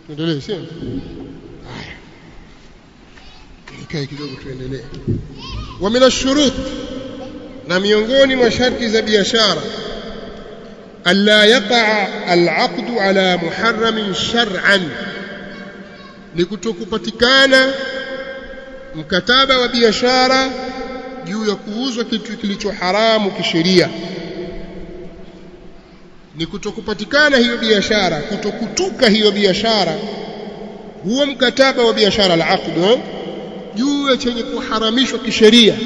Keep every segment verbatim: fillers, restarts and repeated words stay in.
tuendelee sio haya ikae kidogo tuendelee wa min ash-shurut na miongoni mwa sharti za biashara alla yaqa al-aqd ala muharram shar'an likutokupatikana mkataba wa biashara juu ya kuuzwa kitu kilicho haramu kisheria ni kutokupatikana hiyo biashara kutokutuka hiyo biashara huo mkataba wa biashara al-aqd juu ya chenye kuharamishwa kisheria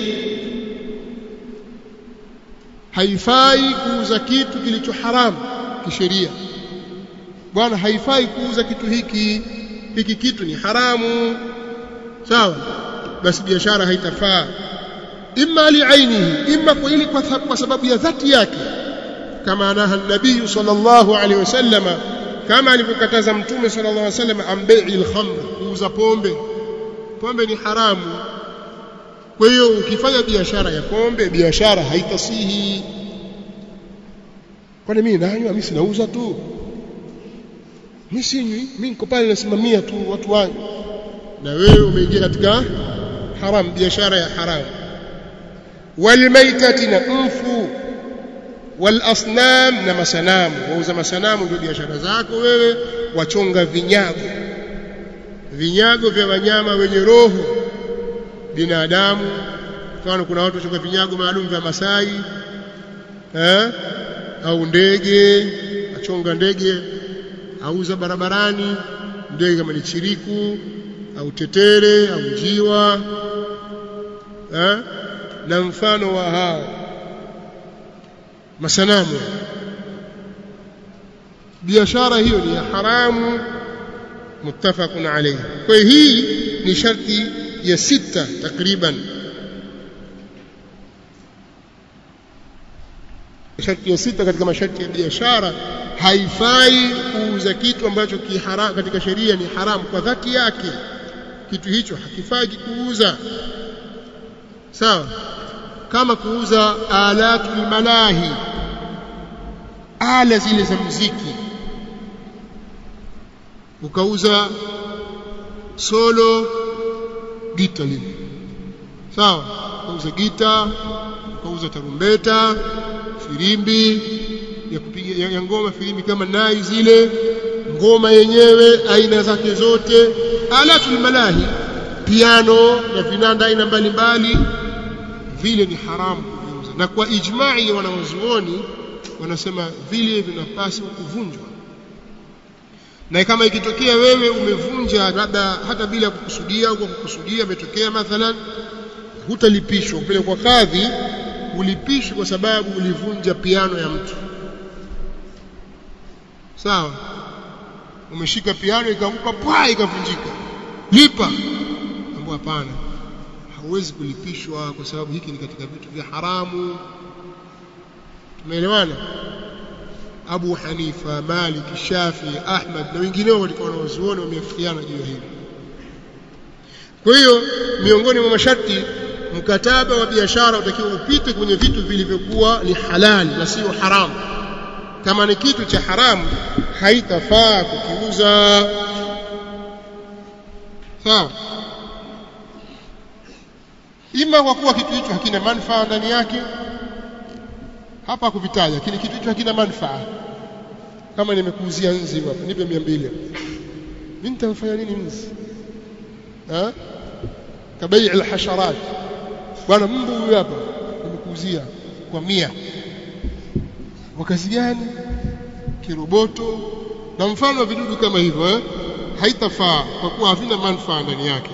haifai kuuza kitu kilicho haramu kisheria bwana haifai kuuza kitu hiki hiki kitu ni haramu sawa basi biashara haitafaa imma li'ainihi imma kwa ili kwa sababu ya dhati yake kama anaha nabii sallallahu alaihi wasallam kama alivyokataza mtume sallallahu alaihi wasallam ambai'i al-khamr kuuza pombe pombe ni haramu kwa hiyo ukifanya biashara ya pombe biashara haitasihi kwani mimi nanywa mimi sinauza tu mimi sinywi mimi niko pale nasimamia tu watu wangu na wewe umeingia katika haram biashara ya haram walmaitati na mfu walasnam na masanamu wauza masanamu ndio biashara zako wewe wachonga vinyago vinyago vya wanyama wenye roho binadamu mfano kuna watu wachonga vinyago maalum vya Masai eh au ndege achonga ndege auza barabarani ndege kama ni chiriku au tetere au njiwa eh na mfano wa hao masanamu biashara hiyo ni haramu muttafaqun alayhi kwa hii ni sharti ya sita takriban sharti ya sita katika masharti ya biashara haifai kuuza kitu ambacho kiharamu katika sheria ni haramu kwa dhati yake kitu hicho hakifai kuuza sawa kama kuuza alatul malahi ala zile za muziki ukauza solo gita lile sawa ukauza gita ukauza tarumbeta firimbi ya kupiga ya, ya ngoma firimbi kama nai zile ngoma yenyewe aina zake zote alatul malahi piano na vinanda aina mbalimbali vile ni haramu kuviuza na kwa ijma'i ya wanawazuoni wanasema vile vinapaswa kuvunjwa na kama ikitokea wewe umevunja labda hata bila kukusudia au kwa kukusudia imetokea mathalan hutalipishwa pale kwa kadhi ulipishwe kwa sababu ulivunja piano ya mtu sawa umeshika piano ikaanguka pwa ikavunjika lipa ambapo hapana hauwezi kulipishwa kwa sababu hiki ni katika vitu vya haramu tumeelewana Abu Hanifa Malik Shafi Ahmad na wengineo walikuwa wanawazuoni wameafikiana juu ya hili kwa hiyo miongoni mwa masharti mkataba wa biashara utakiwa upite kwenye vitu vilivyokuwa ni halali na sio haramu kama ni kitu cha haramu haitafaa kukiuza sawa ima kwa kuwa kitu hicho hakina manufaa ndani yake hapa kuvitaja lakini kitu hicho hakina manufaa kama nimekuuzia nzi hapa nipe mia mbili mimi nitamfanya nini nzi ha kabai al-hasharat bwana mbu huyu hapa nimekuuzia kwa mia wakazi gani kiroboto na mfano wa vidudu kama hivyo eh haitafaa kwa kuwa havina manufaa ndani yake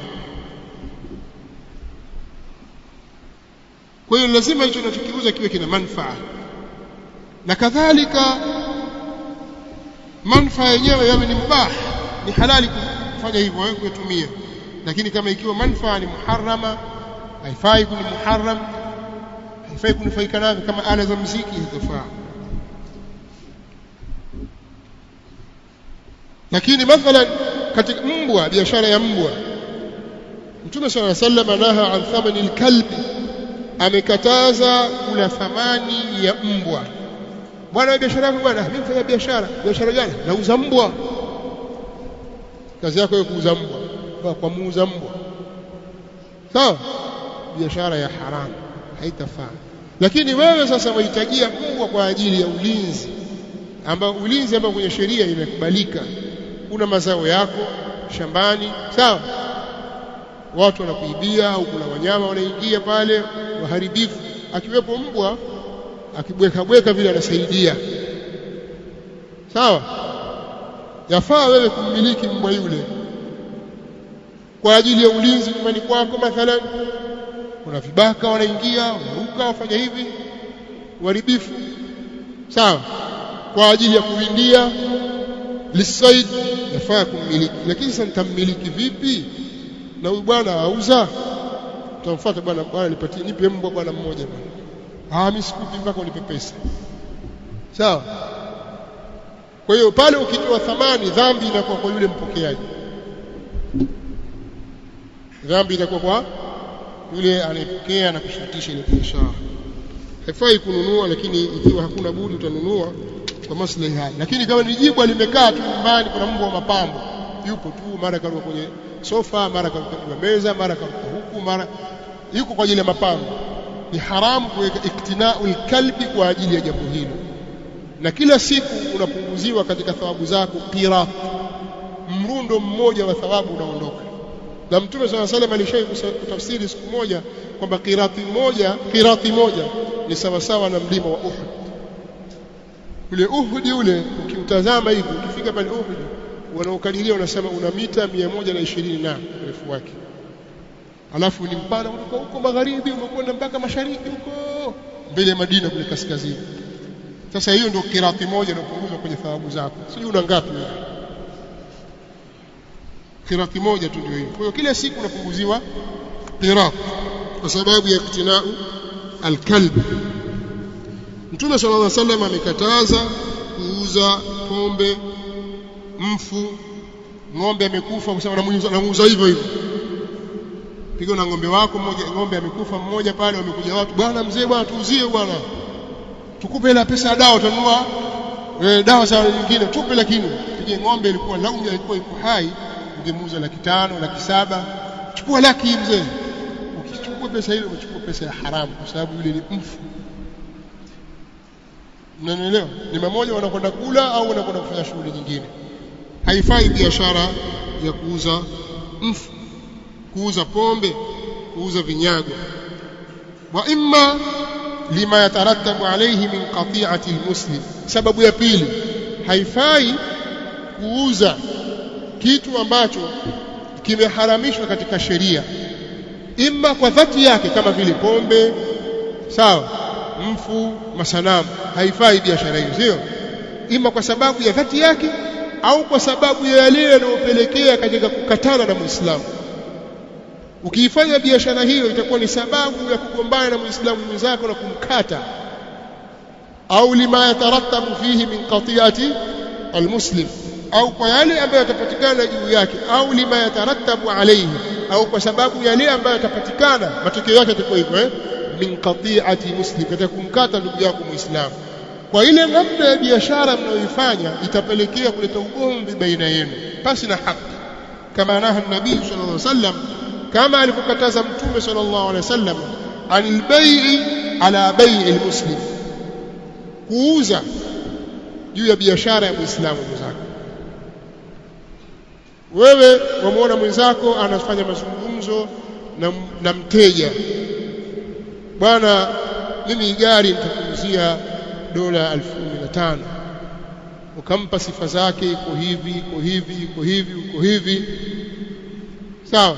kwa hiyo lazima hicho tunachokiuza kiwe kina manufaa na kadhalika manufaa yenyewe yawe ni mubah ni halali kufanya hivyo wewe kutumia lakini kama ikiwa manufaa ni muharrama haifai kuni muharram haifai kunufaika nayo kama ala za muziki haitafaa lakini mathalan katika mbwa biashara ya mbwa Mtume صلى الله عليه وسلم anaha an thamani al-kalb amekataza kula thamani ya mbwa bwana biashara yangu bwana mimi nafanya biashara biashara gani nauza mbwa kazi yako ya kuuza mbwa kwa muuza mbwa, sawa, biashara ya haramu haitafaa. Lakini wewe sasa wahitajia mbwa kwa ajili ya ulinzi, ambao ulinzi ambao kwenye sheria imekubalika. Kuna mazao yako shambani, sawa, watu wanakuibia au kuna wanyama wanaingia pale waharibifu, akiwepo mbwa akibweka bweka vile anasaidia, sawa, yafaa wewe kumiliki mbwa yule kwa ajili ya ulinzi nyumbani kwako. Mathalan kuna vibaka wanaingia, wanaruka, wafanya hivi uharibifu, sawa, kwa ajili ya kuwindia lisaid, yafaa kumiliki. Lakini sasa nitamiliki vipi na huyu bwana auza? Tutamfuata bwana, bwana nipatie, nipe mbwa bwana mmoja bwana. Ah, mimi sikupi mpaka unipe pesa, sawa. Kwa hiyo pale ukitoa thamani, dhambi inakuwa kwa yule mpokeaji, dhambi inakuwa kwa yule anayepokea na kushurutisha ile biashara. Haifai kununua, lakini ikiwa hakuna budi utanunua kwa maslahi haya. Lakini kama ni jibwa limekaa tu nyumbani, kuna mbwa wa mapambo yupo tu, mara karuka kwenye sofa, mara karuka kwenye meza, mara karuka huku, mara yuko kwa ajili ya mapambo, ni haramu kuweka iktina'ul kalbi kwa ajili ya jambo hilo. Na kila siku unapunguziwa katika thawabu zako qirat, mrundo mmoja wa thawabu unaondoka. Na Mtume صلى الله عليه وسلم alishawahi kutafsiri siku moja kwamba qirati moja qirati moja ni sawa sawa na mlima wa Uhud. Ule Uhud ule ukiutazama hivi, ukifika pale Uhud wanaokadiria wanasema una mita mia moja na ishirini na urefu wake, alafu ni mpana kutoka huko magharibi umekwenda mpaka mashariki huko mbele ya Madina kule kaskazini. Sasa hiyo ndio qirati moja inapunguzwa kwenye thawabu zako. Sijui una ngapi wewe? Qirati moja tu ndio hiyo. Kwa hiyo kila siku unapunguziwa qirat kwa sababu ya iktina'u al-kalb. Mtume sallallahu alaihi wasallam amekataza kuuza pombe, mfu, ng'ombe amekufa, kusema namuuza hivyo hivyo. Piga na ng'ombe wako mmoja, ng'ombe amekufa mmoja pale, wamekuja watu, bwana mzee, bwana tuuzie bwana, tukupe ile pesa ya dawa, utanunua eh, dawa za nyingine tupe. Lakini pige ng'ombe ilikuwa laumu, ilikuwa iko hai, ungemuuza laki tano, laki saba, chukua laki mzee. Ukichukua pesa ile umechukua pesa ya haramu, kwa sababu yule ni mfu. Unanielewa? Ni mmoja wanakwenda kula au wanakwenda kufanya shughuli nyingine. Haifai biashara ya kuuza mfu, kuuza pombe, kuuza vinyago. Wa imma lima yatarattabu alayhi min qati'ati almuslim. Sababu ya pili, haifai kuuza kitu ambacho kimeharamishwa katika sheria, imma kwa dhati yake kama vile pombe, sawa, mfu, masanamu. Haifai biashara hiyo, sio? Imma kwa sababu ya dhati yake au kwa sababu ya yale yanayopelekea katika kukatana na Muislamu. Ukiifanya biashara hiyo itakuwa ni sababu ya kugombana na Muislamu mwenzako na kumkata, au lima yatarattabu fihi min qati'ati almuslim, au kwa yale ambayo yatapatikana juu yake, au lima yatarattabu alayhi, au kwa sababu yale ambayo yatapatikana matokeo yake yatakuwa hivyo, eh, min qati'ati muslim, atakumkata ndugu yako Muislamu. Kwa ile namna ya biashara mnayoifanya itapelekea kuleta ugomvi baina yenu pasi na haki, kama naha nabii sallallahu alaihi wasallam, kama alivyokataza Mtume sallallahu alaihi wasallam anil bai'i ala bai'i almuslim, kuuza juu ya biashara ya Muislamu mwenzako. Wewe wamuona mwenzako anafanya mazungumzo na, na mteja, bwana mimi gari nitakuuzia dola elfu kumi na tano, ukampa sifa zake, iko hivi iko hivi iko hivi iko hivi, sawa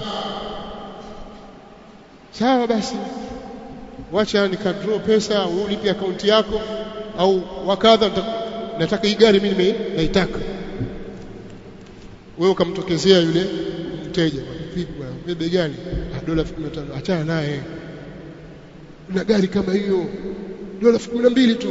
sawa, basi wacha nikadraw pesa, ulipe akaunti yako au wakadha, nataka hii gari mimi naitaka. Wewe ukamtokezea yule mteja, vipi bwana, bebe gani? Dola elfu kumi na tano. Achana naye, una gari kama hiyo dola elfu kumi na mbili tu.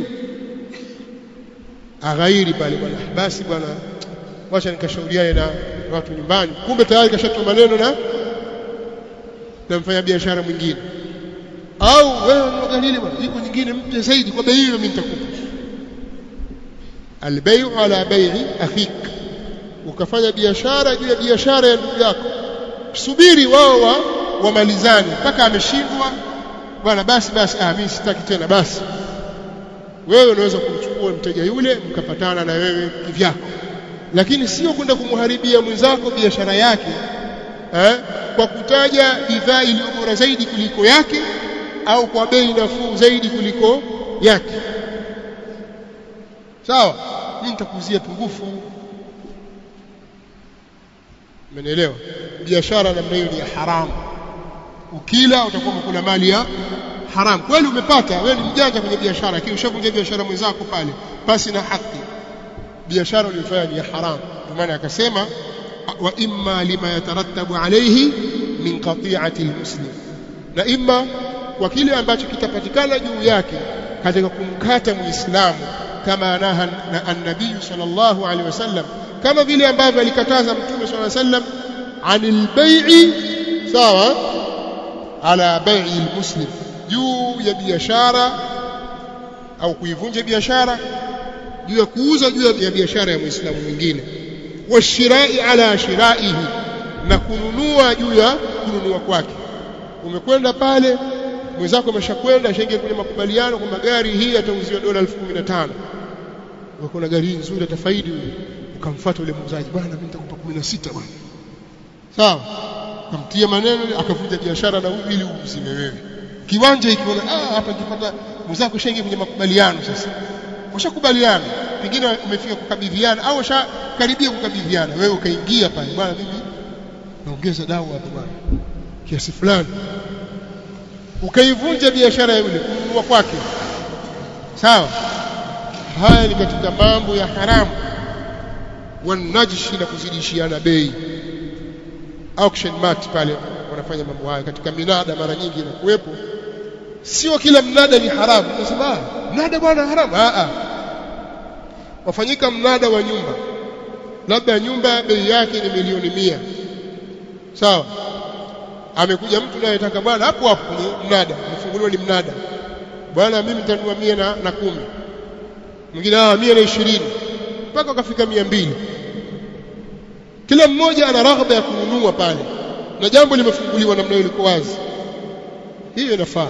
Aghairi pale bwana, basi bwana wacha nikashauriane na watu nyumbani. Kumbe tayari kashatoa maneno na na mfanya biashara mwingine. Au wewe unaangalia bwana, iko nyingine mpya zaidi kwa bei hiyo, mimi nitakupa. Albay'u ala bay'i akhik, ukafanya biashara juu ya biashara ya ndugu yako, subiri wao wa wamalizane mpaka ameshindwa, bwana basi basi, ah mimi sitaki tena basi. Wewe unaweza kumchukua mteja yule mkapatana na wewe kivyako, lakini sio kwenda kumharibia mwenzako biashara yake eh, kwa kutaja bidhaa iliyo bora zaidi kuliko yake au kwa bei nafuu zaidi kuliko yake. Sawa, mimi nitakuzia pungufu. Umeelewa? Biashara namna hiyo ni ya haramu. Ukila utakuwa umekula mali ya haramu. Kweli umepata, wewe ni mjanja kwenye biashara, lakini ushavunja biashara mwenzako pale pasi na haki. Biashara uliyofanya ni ya haramu. Kwa maana akasema wa imma lima yatarattabu alayhi min qati'ati almuslim, na imma kwa kile ambacho kitapatikana juu yake katika kumkata muislamu, kama anaha na an-nabii sallallahu alaihi wasallam, kama vile ambavyo alikataza mtume sallallahu alaihi wasallam anil bai'i, sawa, ala bai'i almuslim, juu ya biashara au kuivunja biashara, juu ya kuuza juu ya biashara ya muislamu mwingine, washirai ala shiraihi, na kununua juu ya kununua kwake. Umekwenda pale mwenzako ameshakwenda shenge kwenye makubaliano kwamba gari hii atauziwa dola elfu kumi na tano, wako na gari nzuri atafaidi, ukamfuata yule muuzaji, bwana mimi nitakupa kumi na sita bwana, sawa, kamtia maneno akavunja biashara na huyu ili uzime wewe. Kiwanja ikiona ah hapa nikipata mwenzako shenge kwenye makubaliano, sasa ushakubaliana, pengine umefika kukabidhiana au ushakaribia kukabidhiana, wewe ukaingia pale, bwana mimi naongeza dawa hapa bwana kiasi fulani, ukaivunja biashara ya yule kununua kwake. Sawa, haya ni katika mambo ya haramu. Wanajshi, na kuzidishiana bei, auction mart pale wanafanya mambo haya katika minada, mara nyingi inakuwepo. Sio kila mnada ni haramu. Unasema mnada bwana haramu, a a wafanyika mnada wa nyumba, labda nyumba bei yake ni milioni mia, sawa, amekuja mtu naye anataka bwana hapo hapo kwenye mnada, mfunguliwa ni mnada, bwana mimi nitanunua mia na, na kumi, mwingine ah mia na ishirini, mpaka ukafika mia mbili. Kila mmoja ana raghaba ya kununua pale, na jambo limefunguliwa namna hiyo, liko wazi, hiyo inafaa.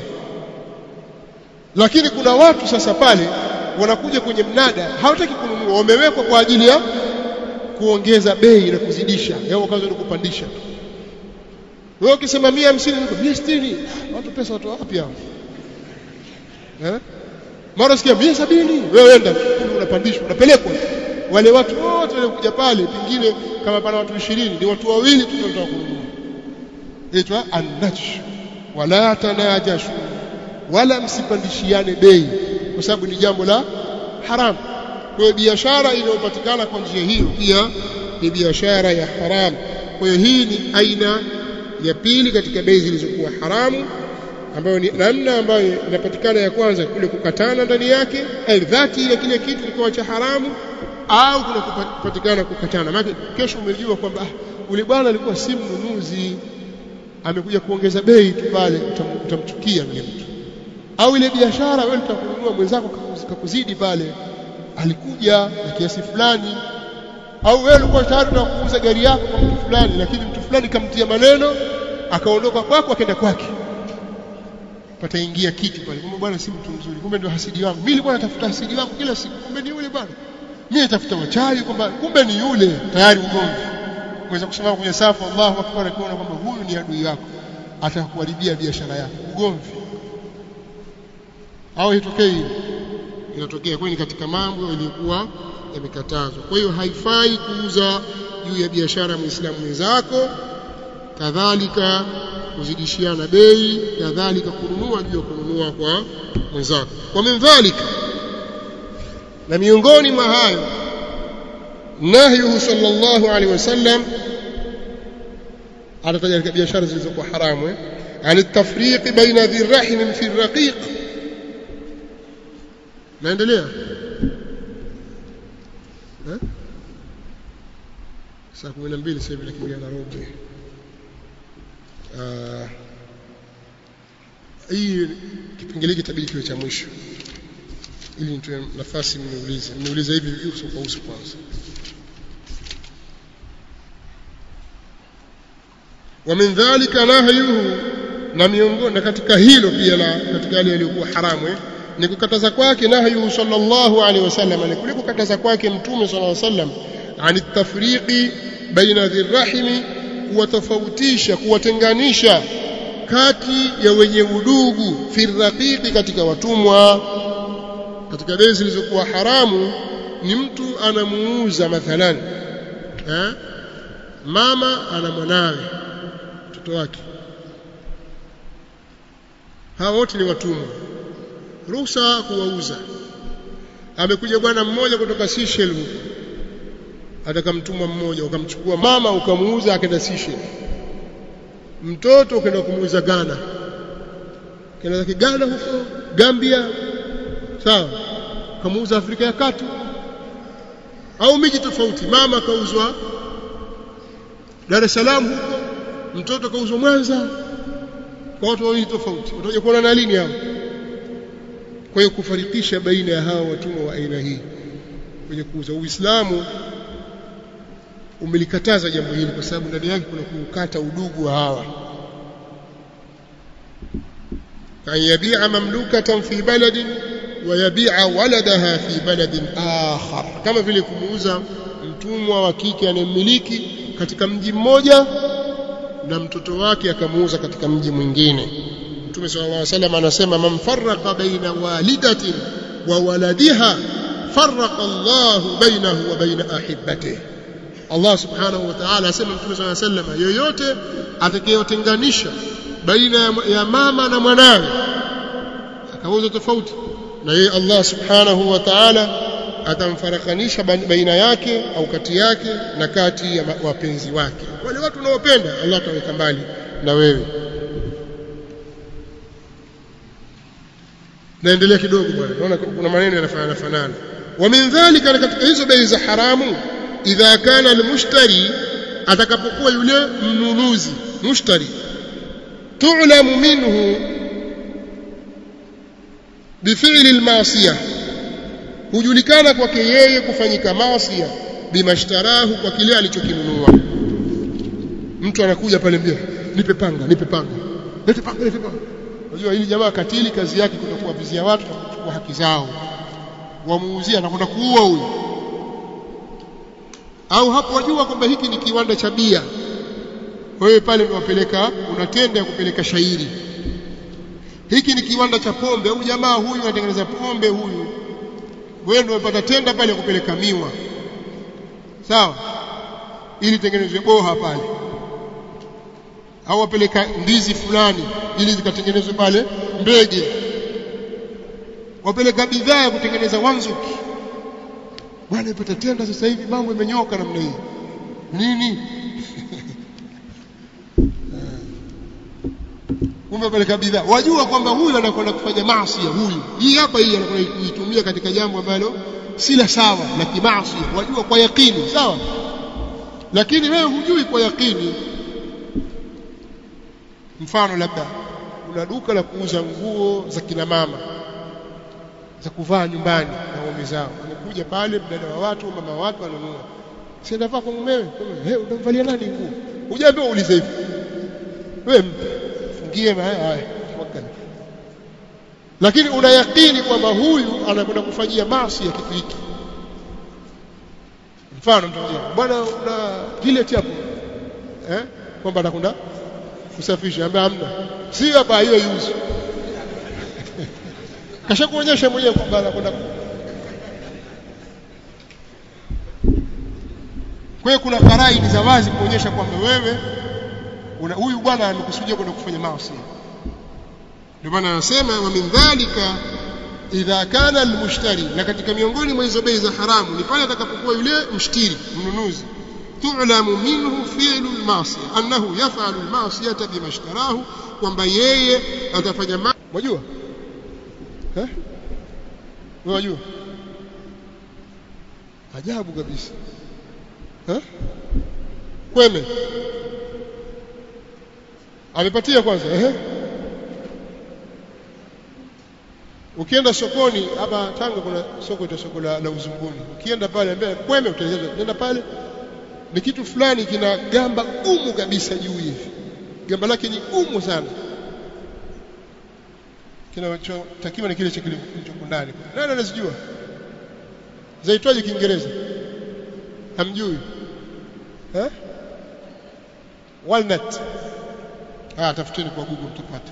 Lakini kuna watu sasa pale wanakuja kwenye mnada hawataki kununua, wamewekwa kwa ajili ya kuongeza bei na kuzidisha, yao kazi ni kupandisha. Wewe ukisema mia hamsini niko mia sitini, watu pesa watu wapi hao? Eh? Mara sikia mia sabini, wewe enda unapandishwa, unapelekwa. Wale watu wote wale kuja pale, pengine kama pana watu ishirini, ni watu wawili tu ndio wanataka kununua. Inaitwa an-najsh. Wala tanajashu, wala msipandishiane bei, kwa sababu ni jambo la haram. Kwa biashara inayopatikana kwa njia hiyo pia ni biashara ya haram. Kwa hiyo hii ni aina ya pili katika bei zilizokuwa haramu, ambayo ni namna ambayo inapatikana ya kwanza kule kukatana ndani yake, au dhati ya kile kitu kilikuwa cha haramu, au kuna kupatikana kukatana. Maana kesho umejua kwamba ah, ule bwana alikuwa si mnunuzi, amekuja kuongeza bei tu pale, utamchukia yule mtu. Au ile biashara wewe utakununua mwenzako kakuzidi pale, alikuja na kiasi fulani, au wewe ulikuwa tayari kuuza gari yako kwa mtu fulani, lakini mtu fulani kamtia maneno akaondoka kwako akaenda kwake, pataingia kitu pale, kumbe bwana si mtu mzuri, kumbe ndio hasidi wangu, mimi nilikuwa natafuta hasidi wangu kila siku, kumbe ni yule bwana, mimi natafuta wachawi, kwamba kumbe ni yule. Tayari ugomvi. Unaweza kusema kwenye safu Allahu akbar, kuona kwamba huyu ni adui yako, atakuharibia biashara yako, ugomvi. Au itokee inatokea kwani katika mambo yalikuwa yamekatazwa. Kwa hiyo haifai kuuza juu ya biashara muislamu mwenzako, kadhalika kuzidishiana bei, kadhalika kununua juu ya kununua kwa mwenzako. Kwa mdhalika, na miongoni mwa hayo nahyuhu sallallahu alaihi wasallam, anataja katika biashara zilizokuwa haramu eh ani tafriq baina dhi rahim fi raqiq. naendelea eh saa kumi na mbili sasa hivi nakimbia na robo. ah hii kipengele kitabidi kiwe cha mwisho ili nitoe nafasi mniulize mniulize hivi uso kwa uso kwanza. wa min dhalika nahyuhu, na miongoni katika hilo pia la katika yale yaliyokuwa haramu eh, ni kukataza kwake nahyu sallallahu alaihi wasallam, ni kuliko kukataza kwake mtume sallallahu alaihi wasallam ani tafriqi baina dhirrahimi, kuwatofautisha kuwatenganisha kati ya wenye udugu, fi raqiqi, katika watumwa. Katika bei zilizokuwa haramu ni mtu anamuuza mathalan eh, mama ana mwanawe mtoto wake, hao wote ni watumwa, ruhusa kuwauza. Amekuja bwana mmoja kutoka Seychelles huko, atakamtumwa mmoja, ukamchukua mama ukamuuza akaenda Seychelles, mtoto ukaenda kumuuza Ghana, kaenda zake Ghana huko Gambia, sawa, kamuuza Afrika ya Kati au miji tofauti. Mama kauzwa Dar es Salaam huko, mtoto kauzwa Mwanza, kwa watu wawili tofauti. Utaje kuona na lini hapo? Kwa hiyo kufarikisha baina ya hao watumwa wa aina hii kwenye kuuza, Uislamu umelikataza jambo hili kwa sababu ndani yake kuna kukata udugu wa hawa. Kan yabi'a mamlukatan fi baladin wa yabi'a waladaha fi baladin akhar, kama vile kumuuza mtumwa wa kike anayemiliki katika mji mmoja na mtoto wake akamuuza katika mji mwingine. Mtume sallallahu alaihi wasallam anasema, man farraqa baina walidatin wa waladiha farraqa Allahu bainahu wa baina ahibbatihi. Allah subhanahu wa ta'ala asema Mtume sallallahu alaihi wasallam, yoyote atakayetenganisha baina ya mama na mwanawe akauza tofauti, na yeye Allah subhanahu wa ta'ala atamfarakanisha baina yake au kati yake na kati ya wapenzi wake. Wale watu wanaopenda Allah ataweka mbali na wewe. Naendelea kidogo bwana, naona kuna maneno yanafanana fanana. Wa min dhalika, katika hizo bei za haramu, idha kana almushtari, atakapokuwa yule mnunuzi mushtari, tu'lamu minhu bifi'li almasiyah, hujulikana kwake yeye kufanyika maasiya, bimashtarahu, kwa kile alichokinunua. Mtu anakuja pale mbele, nipe panga, nipe panga, nipe panga, nipe panga. Unajua hili jamaa katili, kazi yake kutokuwa vizia watu na kuchukua haki zao, wamuuzia na kwenda kuua huyo. Au hapo wajua kwamba hiki ni kiwanda cha bia, wewe pale unawapeleka, unatenda ya kupeleka shairi. Hiki ni kiwanda cha pombe, au jamaa huyu anatengeneza pombe huyu, wewe ndio unapata tenda pale ya kupeleka miwa, sawa, ili tengenezwe boha pale. Au wapeleka ndizi fulani ili zikatengenezwe pale mbege, wapeleka bidhaa ya kutengeneza wanzuki. Bwana ipata tenda sasa hivi, mambo yamenyoka namna hii nini? Kumbe peleka bidhaa, wajua kwamba huyu anakwenda kufanya maasi. Huyu hii hapa hii anakwenda kuitumia katika jambo ambalo si la sawa la kimaasi, wajua kwa yakini, sawa, lakini wewe hujui kwa yakini. Mfano, labda una duka la kuuza nguo za kina mama za kuvaa nyumbani na waume zao, anakuja pale mdada wa watu, mama wa watu anunua, si ndavaa kwa mumewe, eh, unamvalia nani nguo? Hujaambiwa uulize hivi, wewe fungie haya wakati, lakini una yakini kwamba huyu anakwenda kufanyia maasi ya kitu hiki. Mfano, mtaje bwana, una toilet hapo eh, kwamba anakwenda kusafisha, ambaye hamna, si hapa hiyo yuzi kasha kuonyesha mwenyewe kwamba anakwenda. Kwa hiyo kuna karai ni za wazi kuonyesha kwamba wewe una huyu bwana amekusudia kwenda kufanya maasi. Ndio maana anasema, wa min dhalika idha kana almushtari, na katika miongoni mwa hizo bei za haramu ni pale atakapokuwa yule mshtiri, mnunuzi, tu'lamu minhu fi'lu al-ma'siyah, annahu yaf'alu al-ma'siyata bima ishtarahu, kwamba yeye atafanya maasi. Unajua eh, unajua ajabu kabisa eh, kweme amepatia kwanza eh. Ukienda sokoni hapa Tanga, kuna soko ita soko la, la Uzunguni, ukienda pale ambia kweme, utaeleza nenda pale, ni kitu fulani kina gamba gumu kabisa juu hivi, gamba lake ni gumu sana, kinachotakiwa ni kile cha kilichoko ndani. Nani anazijua? Zaitwaje Kiingereza? Hamjui? Eh? Walnut. Ah, tafuteni kwa Google mtapata.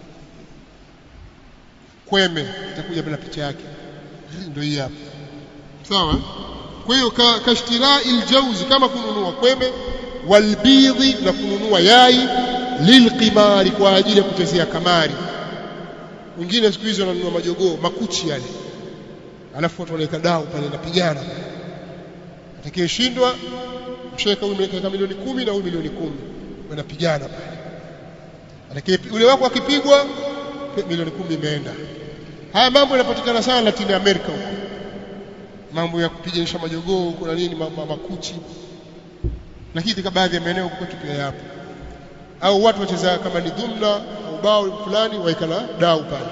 Kweme itakuja bila picha yake. Ndio hii hapa. Sawa? Kwa hiyo kashtirai aljawzi, kama kununua kweme, walbidhi, na kununua yai, lilqimari, kwa ajili ya kuchezea kamari. Wengine siku hizo wananunua majogoo makuchi yale, alafu watu wanaweka dau pale napigana, atakayeshindwa msheka huyu ameweka milioni kumi na huyu milioni kumi, wanapigana pale. Atakaye ule wako akipigwa milioni kumi imeenda. Haya mambo yanapatikana sana Latin America huko, mambo ya kupiganisha majogoo huko na nini, makuchi, lakini katika baadhi ya maeneo huko pia yapo. Au watu wacheza kama ni dhumna au bao fulani, waika na dau pale.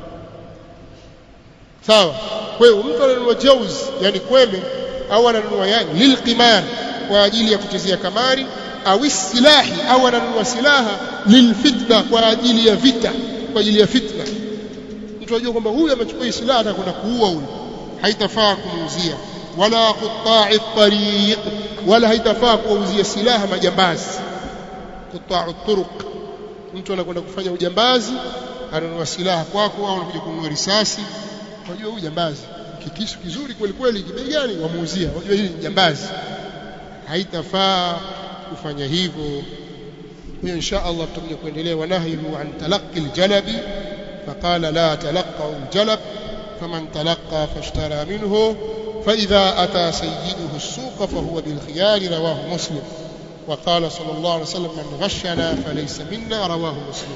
Sawa? Kwa hiyo mtu ananunua jauz, yani kweme, au ananunua yani lilqimar, kwa ajili ya kuchezea kamari, au silahi, au ananunua silaha lilfitna, kwa ajili ya vita, kwa ajili ya fitna. Mtu ajua kwamba huyu amechukua silaha atakwenda kuua huyu, haitafaa kumuuzia. Wala quta'i tariq, wala haitafaa kuuzia silaha majambazi. Quta'u turuq, mtu anakwenda kufanya ujambazi, ananunua silaha kwako, au anakuja kununua risasi. Unajua huyu jambazi, kikisu kizuri kweli kweli, bei gani wamuuzia? Unajua hili ni jambazi, haitafaa kufanya hivyo. Kwa hiyo insha Allah tutakuja kuendelea. Wanahilu an talaqqi aljalabi faqala la talaqqu aljalab faman talaqqa fashtara minhu fa idha ata sayyiduhu as-suq fa huwa bil khiyar, rawahu Muslim. وقال صلى الله عليه وسلم من غشنا فليس منا، رواه مسلم.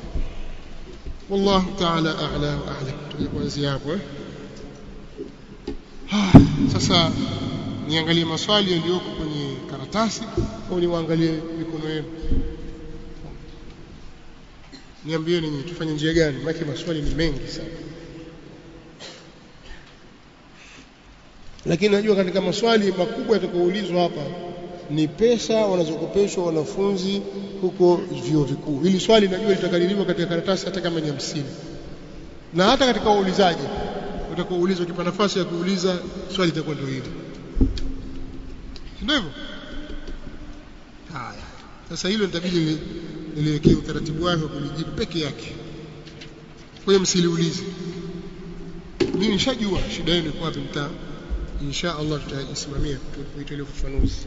والله تعالى أعلى وأعلم. Tulipoanzia hapo eh, sasa niangalie maswali yaliyoko kwenye karatasi au niangalie mikono yenu? Niambieni nyinyi tufanye njia gani, maana maswali ni mengi sana. Lakini najua katika maswali makubwa yatakayoulizwa hapa ni pesa wanazokopeshwa wanafunzi huko vyuo vikuu. Hili swali najua litakaririwa katika karatasi hata kama ni hamsini. Na hata katika waulizaji utakaoulizwa, kipa nafasi ya kuuliza swali litakuwa ndio hili. Ndio hivyo? Haya. Sasa hilo nitabidi niliwekee utaratibu wake wa kulijibu peke yake. Kwa hiyo msiliulize. Mimi nishajua shida yenu iko wapi, mtaa. Insha Allah tutajisimamia tuitoe ufafanuzi.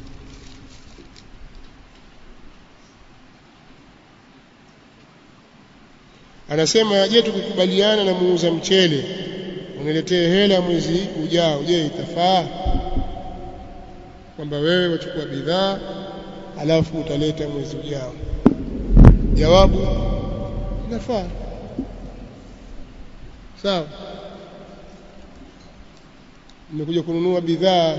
Anasema, je, tukikubaliana na muuza mchele uniletee hela mwezi ujao, je itafaa? Kwamba wewe wachukua bidhaa alafu utaleta mwezi ujao. Jawabu, inafaa. Sawa? Nimekuja kununua bidhaa,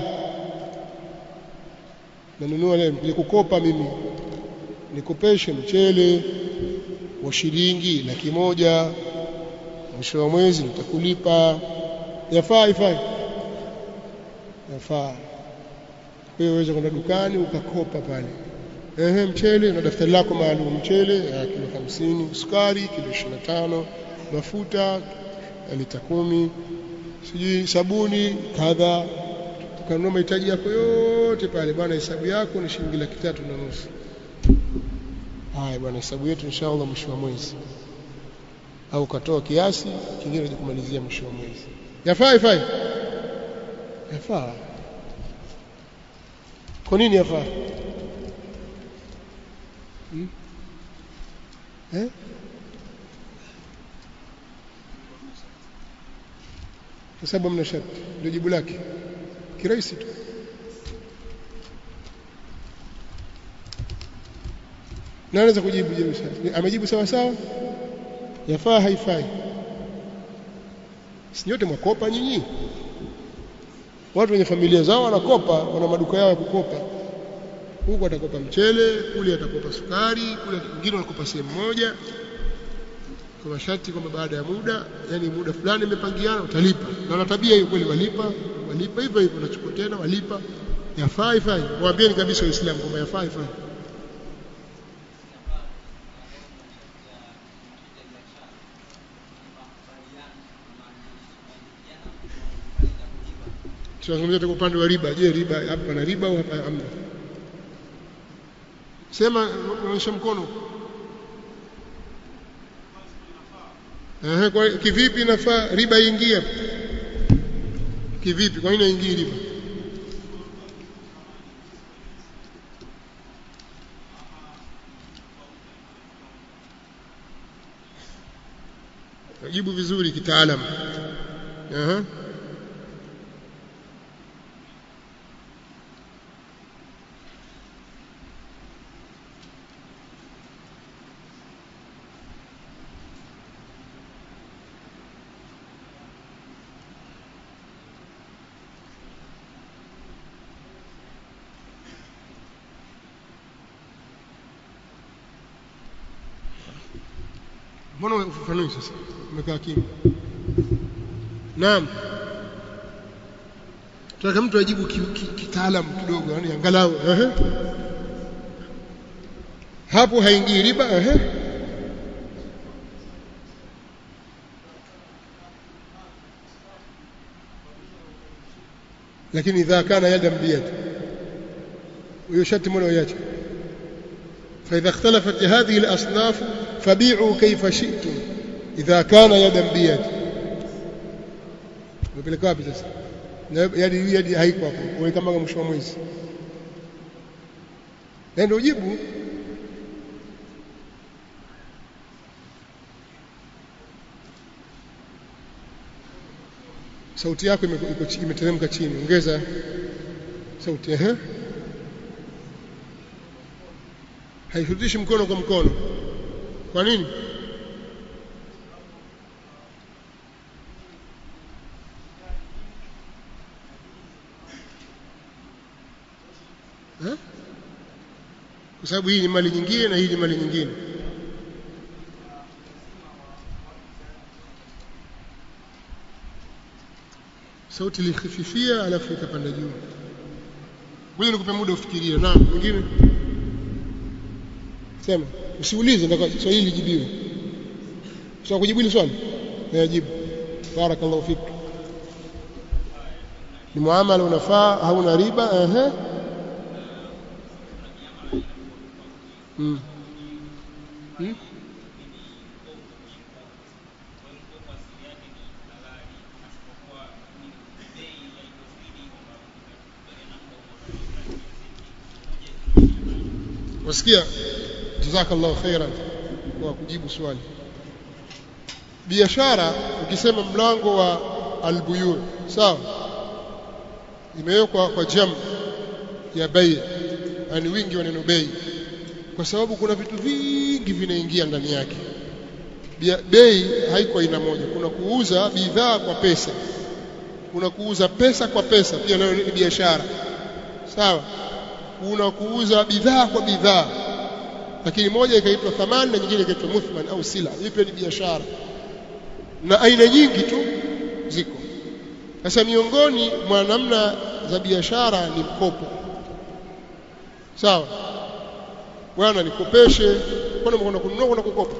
nanunua leo, nimekuja kukopa mimi, nikopeshe mchele wa shilingi laki moja, mwisho wa mwezi nitakulipa. Yafaa ifai? Yafaa. Wewe unaweza kwenda dukani ukakopa pale, ehe, mchele na daftari lako maalum, mchele ya kilo hamsini, sukari kilo ishirini na tano, mafuta lita kumi, sijui sabuni kadha, ukanunua mahitaji yako yote pale. Bwana, hesabu yako ni shilingi laki tatu na nusu. Haya bwana, hesabu yetu inshallah mwisho wa mwezi, au katoa kiasi kingine ili kumalizia mwisho wa mwezi. Yafaa ifai? Yafaa. Kwa nini yafaa? Hmm? Eh? Kwa sababu mna sharti, ndio jibu lake. Kirahisi tu. Na anaweza kujibu jibu sawa. Amejibu sawa sawa? Yafaa haifai? Si nyote mwakopa nyinyi? Watu wenye familia zao wanakopa, wana maduka yao ya kukopa. Huko atakopa mchele, kule atakopa sukari, kule wengine wanakopa sehemu moja. Kwa masharti kwamba baada ya muda, yani muda fulani imepangiana utalipa. Na wana tabia hiyo kweli, walipa, walipa hivyo hivyo, unachukua tena walipa. Yafaa haifai? Waambieni kabisa Waislamu kwamba yafaa haifai. tunazungumzia kwa upande wa riba. Je, riba hapa na riba au hapa hamna? Sema, unaonyesha mkono. Eh, kwa kivipi inafaa riba iingie? Kivipi? Kwa nini iingie riba? Jibu vizuri kitaalamu. Aha. Mbona ufafanui sasa? Umekaa kimya. Naam. Tunataka mtu ajibu kitaalamu kidogo, yani angalau ehe. Hapo haingii riba ehe. Lakini idha kana yadam biyad. Huyo shati mbona uache? فإذا اختلفت هذه الأصناف فبيعوا كيف شئتم إذا كان يدا بيد. Mpeleka wapi sasa? Yadi yadi haiko hapo. Wewe kama mwisho wa mwezi. Ndio ujibu. Sauti yako iko imeteremka chini. Ongeza sauti ehe. Haishutishi mkono kwa mkono. Kwa nini? Eh? Kwa sababu hii ni mali nyingine na hii ni mali nyingine. Sauti ilikhififia alafu ikapanda juu. Ngoja nikupe muda ufikirie. Naam, mwingine? Sema, usiulize nataka swali lijibiwe. Sio kujibu ile swali. Najibu. Barakallahu fik. Ni muamala unafaa hauna riba ehe. Mm. Mm. Wasikia? Jazakallahu khairan kwa kujibu swali. Biashara ukisema mlango wa albuyu, sawa? Imewekwa kwa jam ya bei, yani wingi wa neno bei. Kwa sababu kuna vitu vingi vinaingia ndani yake. Bei haiko aina moja. Kuna kuuza bidhaa kwa pesa. Kuna kuuza pesa kwa pesa, pia nayo ni biashara. Sawa? Kuna kuuza bidhaa kwa bidhaa. Lakini moja ikaitwa thamani na nyingine ikaitwa muthman au sila. Hii pia ni biashara. Na aina nyingi tu ziko. Sasa miongoni mwa namna za biashara ni mkopo. Sawa? Bwana nikopeshe, kwani mko kununua kuna kukopa?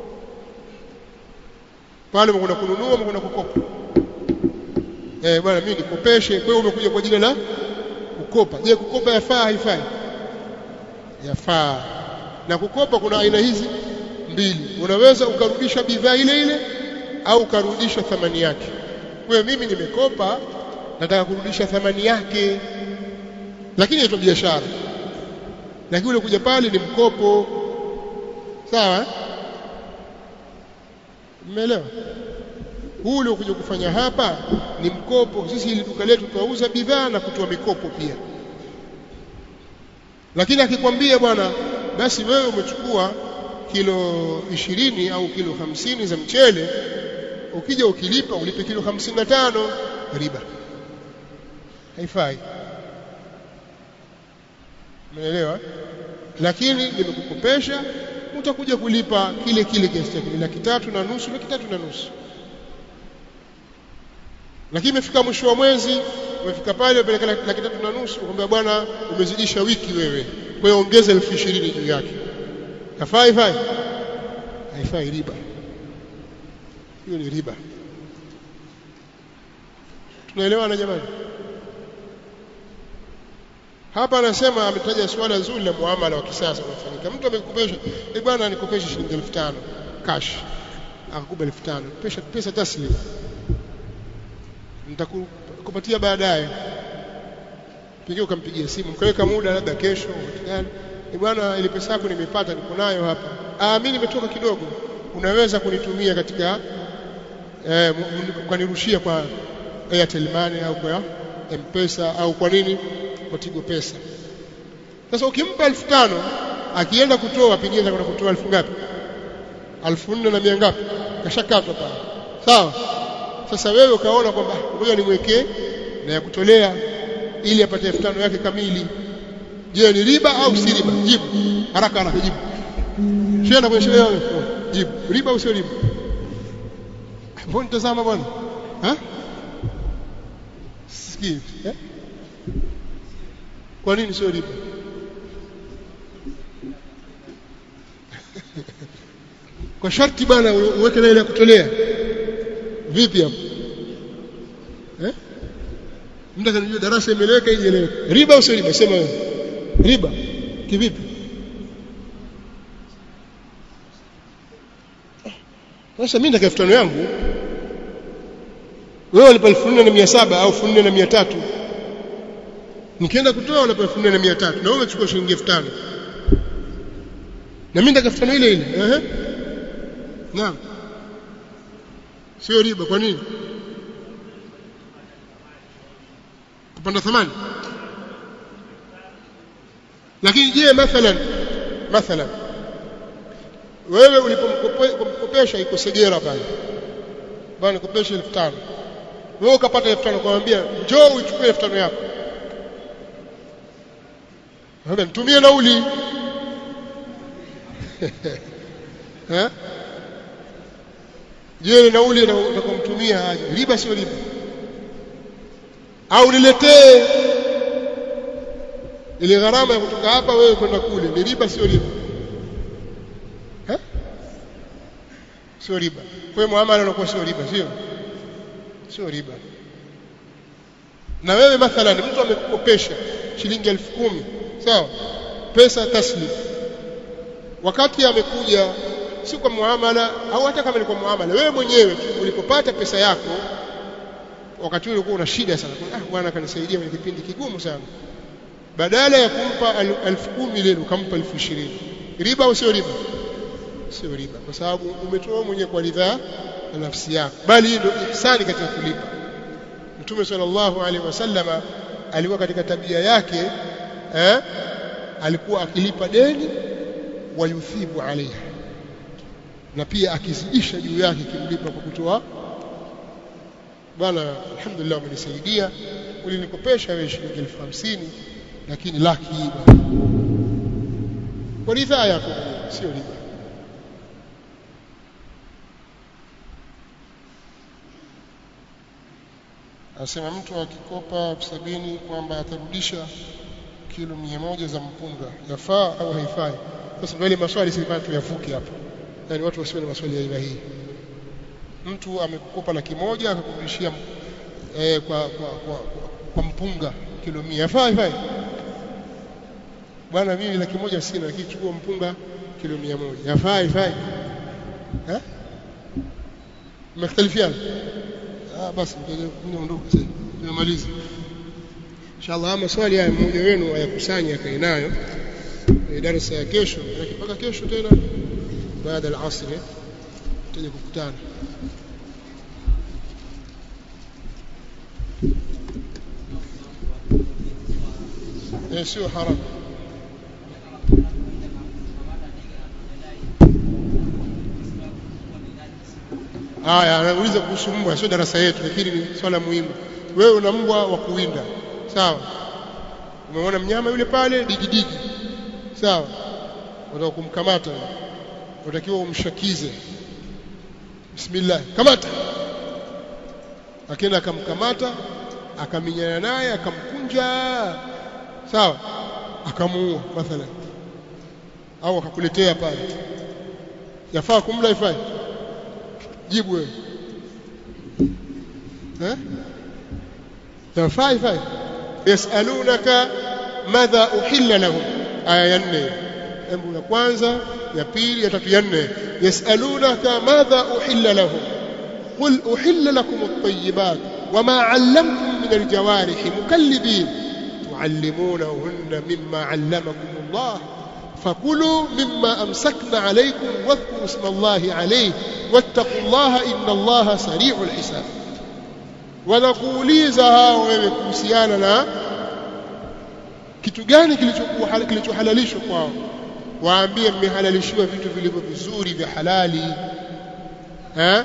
Pale mko kununua mko kukopa. Eh bwana mimi nikopeshe, kwa hiyo umekuja kwa jina la kukopa. Je, kukopa yafaa haifai? Yafaa. Na kukopa kuna aina hizi mbili. Unaweza ukarudisha bidhaa ile ile au ukarudisha thamani yake. Kwa mimi nimekopa nataka kurudisha thamani yake. Lakini ni biashara. Lakini ule kuja pale ni mkopo. Sawa? Umeelewa? Huu ule kuja kufanya hapa ni mkopo. Sisi ili duka letu tuauza bidhaa na kutoa mikopo pia. Lakini akikwambia bwana basi wewe umechukua kilo ishirini au kilo hamsini za mchele, ukija ukilipa ulipe kilo hamsini na tano, riba. Haifai. Umeelewa? Lakini nimekukopesha utakuja kulipa kile kile kiasi chake laki tatu na nusu, laki tatu na nusu. Lakini imefika mwisho wa mwezi, umefika pale upeleka laki tatu na nusu, ukamwambia bwana umezidisha wiki wewe. Kwa hiyo ongeza elfu ishirini juu yake. Hafai fai? Haifai, riba. Hiyo ni riba. Tunaelewana jamani? hapa anasema ametaja swala zuri la muamala wa kisasa unafanyika. Mtu amekukopesha, eh bwana nikopeshe shilingi elfu tano cash, akakupa elfu tano pesa pesa taslim, nitakupatia baadaye. Pengine ukampigia simu mkaweka muda labda kesho gani, eh bwana ile pesa yako nimepata, niko nayo hapa, ah mimi nimetoka kidogo, unaweza kunitumia katika eh ukanirushia kwa Airtel Money au kwa M-Pesa au kwa nini kwa Tigo Pesa. Sasa ukimpa elfu tano akienda kutoa pengine atakwenda kutoa elfu ngapi? elfu nne na mia ngapi? Kashakatwa pale. Sawa? Sasa wewe ukaona kwamba ngoja nimwekee na ya kutolea ili apate elfu tano yake kamili. Je, ni riba au si riba? Jibu. Haraka haraka jibu. Shenda kwenye sheria wewe. Jibu. Riba au sio riba? Mbona tazama bwana? Ha? Sikii. Eh? Kwa nini sio riba? Kwa sharti bwana uweke na ile ya kutolea. Vipi hapo? Eh? Mtaka nijue darasa imeleweka ili ieleweke. Riba au sio riba? Sema wewe. Riba. Kivipi? Sasa mimi nataka elfu tano yangu. Wewe unipa elfu nne na mia saba au elfu nne na mia tatu. Nikienda kutoa unapa elfu nne na mia tatu na wewe unachukua shilingi elfu tano. Na mimi nataka elfu tano ile ile. Ehe. Naam. Sio riba, kwa nini? Kupanda thamani. Lakini je, mathalan mathalan wewe ulipomkopesha iko Segera pale, bwana kopesha elfu tano, wewe ukapata elfu tano, kumwambia njoo uchukue elfu tano yako, wewe nitumie nauli eh? Je, nauli utakomtumia aje? Riba sio riba? Au niletee ile gharama ya kutoka hapa wewe kwenda kule, ni riba sio riba? Eh? Sio riba. Kwa hiyo muamala unakuwa sio riba, sio? Sio riba. Na wewe mathalan mtu amekukopesha shilingi elfu kumi, sawa? Pesa taslim. Wakati amekuja si kwa muamala au hata kama ni kwa muamala, wewe mwenyewe ulipopata pesa yako wakati ule ulikuwa una shida sana, ah bwana kanisaidia kwenye kipindi kigumu sana, badala ya kumpa elfu kumi leo ukampa elfu ishirini, riba au sio riba? Sio riba, kwa sababu umetoa mwenyewe kwa ridhaa ya nafsi yako, bali hii ndio ihsani katika kulipa. Mtume sallallahu alaihi wasallama alikuwa katika tabia yake eh, alikuwa akilipa deni wa yuthibu alaiha, na pia akizidisha juu yake kimlipa kwa kutoa, bwana alhamdulillah umenisaidia, ulinikopesha wewe shilingi elfu hamsini lakini laki bwana kwa ridhaa yako, sio riba. Asema mtu akikopa sabini kwamba atarudisha kilo mia moja za mpunga, yafaa au haifai? Sasa ndio ile maswali sisi tuyafuki hapa, yani watu wasiwe na maswali ya aina hii. Mtu amekukopa laki moja akakurudishia eh, kwa, kwa, kwa, kwa, kwa mpunga kilo mia, yafaa haifai? Bwana mimi laki moja sina, lakini chukua mpunga kilo mia moja, yafaa haifai? Eh, mختلفiana. Ah basi mimi naondoka sasa, tumemaliza inshallah. Maswali haya mmoja wenu ayakusanye akae nayo darasa ya kesho, lakini mpaka kesho tena baada ya asr tuje kukutana. Eh, sio haram. Haya, anauliza kuhusu mbwa, sio darasa yetu lakini ni swala muhimu. Wewe una mbwa wa kuwinda, sawa? Umeona mnyama yule pale digidigi, sawa? Unataka kumkamata, unatakiwa umshakize, bismillah, kamata. Akaenda akamkamata, akaminyana naye, akamkunja, sawa? Akamuua mathalan, au akakuletea pale, yafaa kumla ifai? Jibu wewe. Eh? Yafaa ifai? Yasalunaka madha uhilla lahum aya ya nne embu ya kwanza ya pili ya tatu ya nne yasalunaka madha uhilla lahum qul uhilla lakum at-tayyibat wama 'allamtum min al-jawarih mukallibin tu'allimunahunna mimma 'allamakum Allah fakulu mimma amsakna 'alaykum wadhkuru isma Allah 'alayhi wattaqullaha inna Allaha sari'ul hisab. Wanakuuliza hao wewe kuhusiana na kitu gani kilichokuwa kilichohalalishwa kwao, waambie mmehalalishiwa vitu vilivyo vizuri vya halali. eh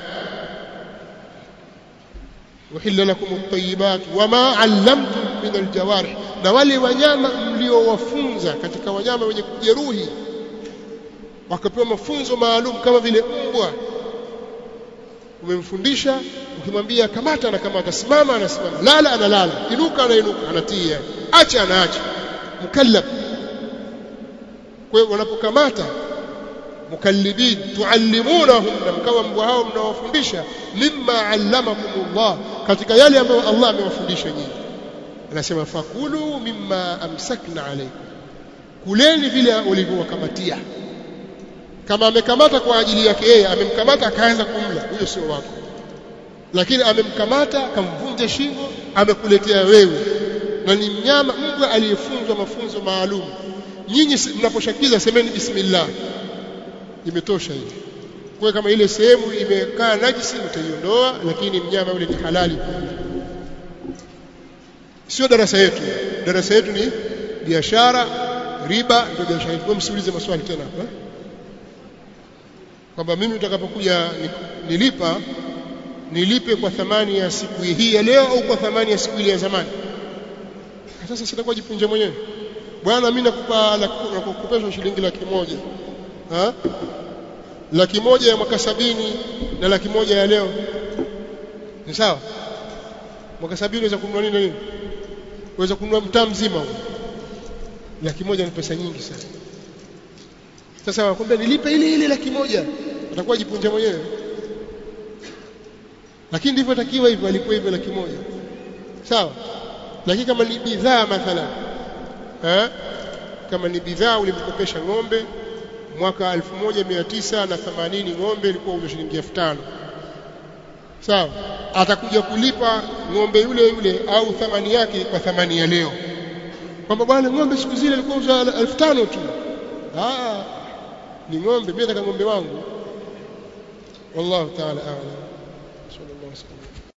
uhilla lakum at-tayyibat wama 'allamtum min al-jawarih, na wale wanyama mliowafunza katika wanyama wenye kujeruhi wakapewa mafunzo maalum kama vile mbwa, umemfundisha ukimwambia kamata anakamata, simama anasimama, lala analala, inuka anainuka, anatia, acha anaacha, mukallab. Kwa hiyo wanapokamata mukallibin tuallimunahunna, mkawa mbwa hao mnawafundisha mimma 'allamakumullah, katika yale ambayo Allah amewafundisha nyinyi. Anasema fakulu mimma amsakna alaykum, kuleni vile walivyowakamatia. Kama amekamata kwa ajili yake yeye, amemkamata akaanza kumla, huyo sio wako. Lakini amemkamata akamvunja shingo, amekuletea wewe, na ni mnyama mbwa aliyefunzwa mafunzo maalum. Nyinyi mnaposhakiza semeni bismillah, imetosha hiyo. Kwa kama ile sehemu imekaa najisi utaiondoa, lakini mnyama yule ni halali. Sio darasa yetu, darasa yetu ni biashara, riba ndio biashara yetu. Msiulize maswali tena hapa kwamba mimi utakapokuja nilipa nilipe kwa thamani ya siku hii ya leo au kwa thamani ya siku ile ya zamani. Sasa sitakuwa jipunje mwenyewe, bwana mimi nakupa nakukopesha shilingi laki moja, ha laki moja ya mwaka sabini na laki moja ya leo ni sawa? Mwaka sabini unaweza kununua nini nini? Unaweza kununua mtaa mzima huo. Laki moja ni pesa nyingi sana. Sasa wakwambia nilipe ile ile laki moja, atakuwa jipunja mwenyewe. Lakini ndivyo takiwa hivyo, alikuwa hivyo laki moja. Sawa? Lakini kama ni bidhaa mathalan, eh kama ni bidhaa ulimkopesha ng'ombe mwaka elfu moja mia tisa na themanini, ng'ombe ilikuwa una shilingi elfu tano. Sawa? Atakuja kulipa ng'ombe yule yule au thamani yake kwa thamani ya leo. Kwamba bwana ng'ombe siku zile ilikuwa uza elfu tano tu. Ah, ni ng'ombe, mimi nataka ng'ombe wangu. Wallahu ta'ala a'lam. Sallallahu alaihi wasallam.